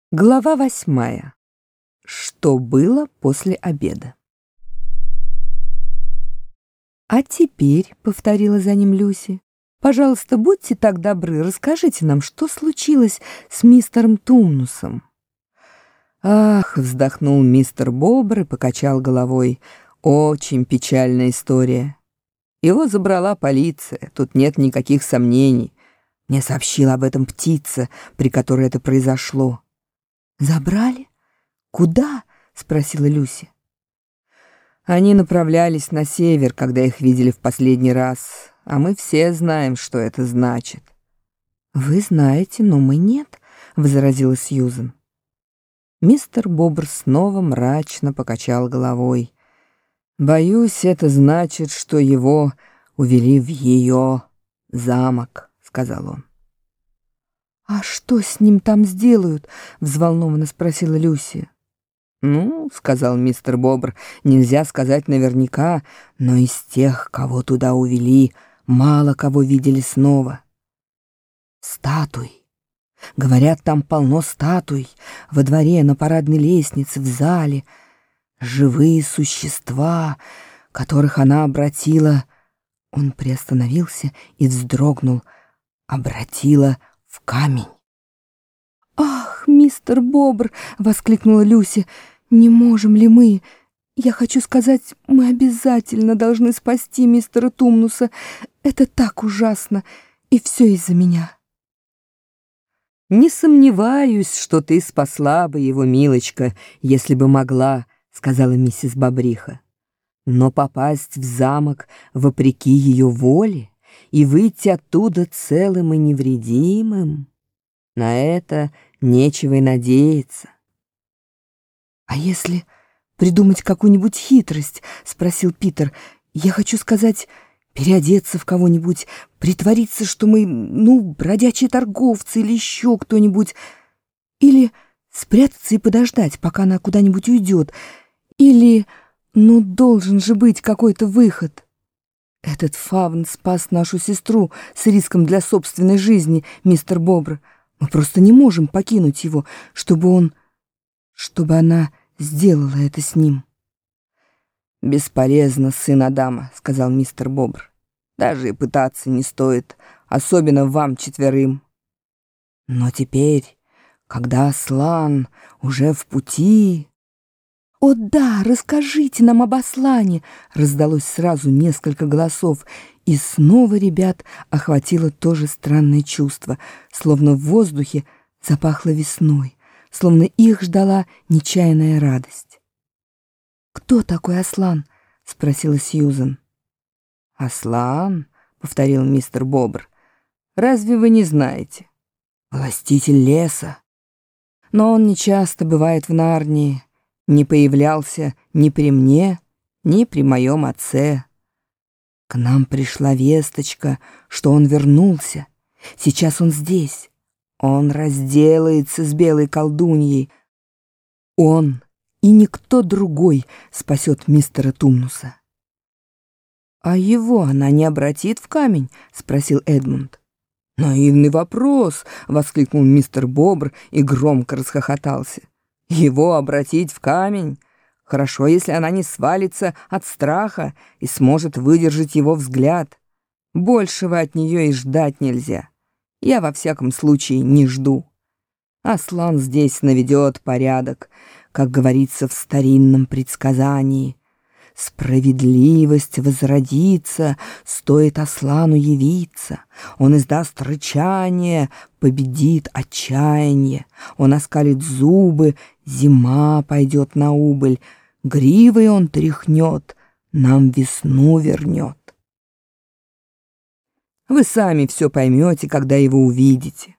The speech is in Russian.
Глава 8. Что было после обеда? «А теперь», — повторила за ним Люси, — «пожалуйста, будьте так добры, расскажите нам, что случилось с мистером Тумнусом». «Ах», — вздохнул мистер Бобр и покачал головой, — «очень печальная история. Его забрала полиция, тут нет никаких сомнений. Мне сообщила об этом птица, при которой это произошло». «Забрали? Куда?» — спросила Люси. «Они направлялись на север, когда их видели в последний раз, а мы все знаем, что это значит». «Вы знаете, но мы нет», — возразила Сьюзен. Мистер Бобр снова мрачно покачал головой. «Боюсь, это значит, что его увели в ее замок», — сказал он. «А что с ним там сделают?» — взволнованно спросила Люси. «Ну, — сказал мистер Бобр, — нельзя сказать наверняка, но из тех, кого туда увели, мало кого видели снова. Статуй. Говорят, там полно статуй. Во дворе, на парадной лестнице, в зале. Живые существа, которых она обратила...» Он приостановился и вздрогнул. «Обратила в камень». «Ах, мистер Бобр!» — воскликнула Люси. «Не можем ли мы? Я хочу сказать, мы обязательно должны спасти мистера Тумнуса. Это так ужасно, и все из-за меня». «Не сомневаюсь, что ты спасла бы его, милочка, если бы могла», — сказала миссис Бобриха. «Но попасть в замок вопреки ее воле и выйти оттуда целым и невредимым, на это нечего и надеяться». «А если придумать какую-нибудь хитрость?» — спросил Питер. «Я хочу сказать, переодеться в кого-нибудь, притвориться, что мы, бродячие торговцы или еще кто-нибудь, или спрятаться и подождать, пока она куда-нибудь уйдет, или, должен же быть какой-то выход. Этот фавн спас нашу сестру с риском для собственной жизни, мистер Бобр. Мы просто не можем покинуть его, чтобы она сделала это с ним». «Бесполезно, сын Адама», — сказал мистер Бобр. «Даже и пытаться не стоит, особенно вам четверым. Но теперь, когда Аслан уже в пути...» «О да, расскажите нам об Аслане!» — раздалось сразу несколько голосов, и снова ребят охватило то же странное чувство, словно в воздухе запахло весной, словно их ждала нечаянная радость. «Кто такой Аслан?» — спросила Сьюзен. «Аслан?» — повторил мистер Бобр. «Разве вы не знаете? Властитель леса. Но он нечасто бывает в Нарнии, не появлялся ни при мне, ни при моем отце. К нам пришла весточка, что он вернулся. Сейчас он здесь. Он разделается с белой колдуньей. Он и никто другой спасет мистера Тумнуса». «А его она не обратит в камень?» — спросил Эдмунд. «Наивный вопрос!» — воскликнул мистер Бобр и громко расхохотался. «Его обратить в камень? Хорошо, если она не свалится от страха и сможет выдержать его взгляд. Большего от нее и ждать нельзя. Я во всяком случае не жду. Аслан здесь наведет порядок, как говорится в старинном предсказании. Справедливость возродится, стоит Аслану явиться. Он издаст рычание, победит отчаяние. Он оскалит зубы, зима пойдет на убыль. Гривой он тряхнет, нам весну вернет. Вы сами все поймете, когда его увидите.